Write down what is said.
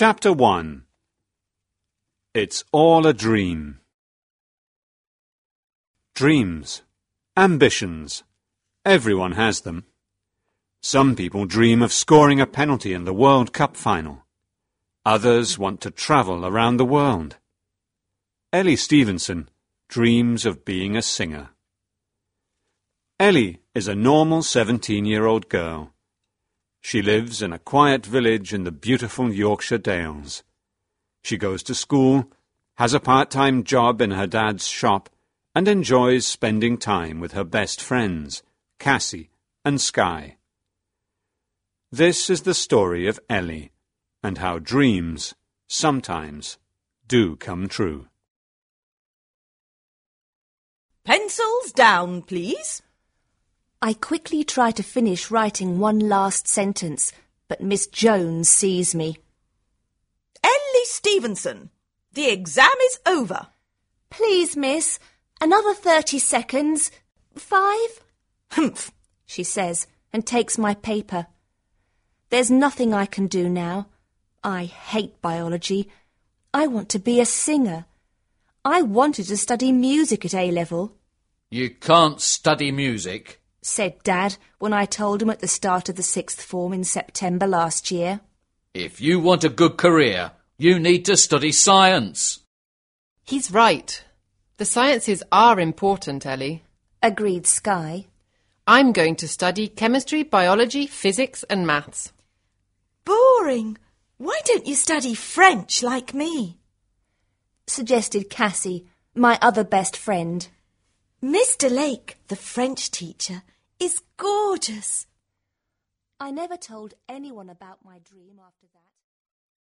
Chapter 1. It's all a dream. Dreams. Ambitions. Everyone has them. Some people dream of scoring a penalty in the World Cup final. Others want to travel around the world. Ellie Stevenson dreams of being a singer. Ellie is a normal 17-year-old girl. She lives in a quiet village in the beautiful Yorkshire Dales. She goes to school, has a part-time job in her dad's shop, and enjoys spending time with her best friends, Cassie and Skye. This is the story of Ellie, and how dreams sometimes do come true. Pencils down, please. I quickly try to finish writing one last sentence, but Miss Jones sees me. Ellie Stevenson, the exam is over. Please, miss, another 30 seconds. 5? Humph, she says, and takes my paper. There's nothing I can do now. I hate biology. I want to be a singer. I wanted to study music at A-level. You can't study music, said Dad when I told him at the start of the 6th form in September last year. If you want a good career, you need to study science. He's right. The sciences are important, Ellie, agreed Skye. I'm going to study chemistry, biology, physics and maths. Boring. Why don't you study French like me? Suggested Cassie, my other best friend. Mr. Lake, the French teacher, is gorgeous. I never told anyone about my dream after that.